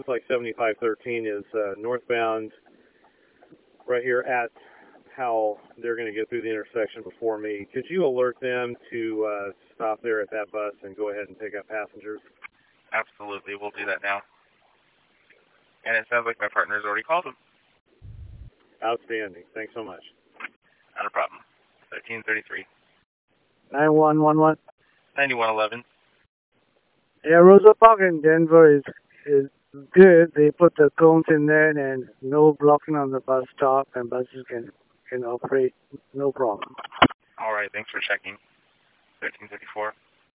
looks like 7513 is northbound right here at Howell. They're going to get through the intersection before me. Could you alert them to stop there at that bus and go ahead and pick up passengers? Absolutely, we'll do that now. And it sounds like my partner's already called them. Outstanding. Thanks so much. Not a problem. 1333. 9111. 9111. Yeah, Rosa Park in Denver is good. They put the cones in there and no blocking on the bus stop, and buses can operate no problem. All right, thanks for checking. 1334.